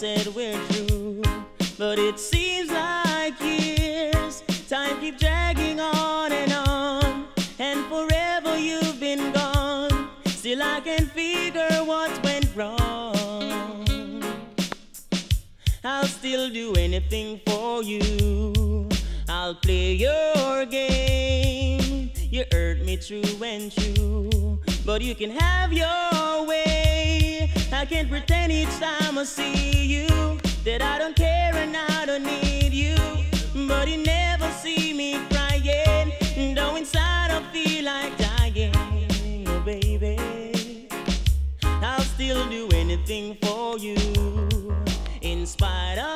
said we're through, but it seems like years. Time keeps dragging on, and forever you've been gone. Still I can figure what went wrong. I'll still do anything for you. I'll play your game. You hurt me true and true, but you can have your way. I can't pretend each time I see you that I don't care and I don't need you, but you never see me crying, though inside I feel like dying. Oh baby, I'll still do anything for you, in spite of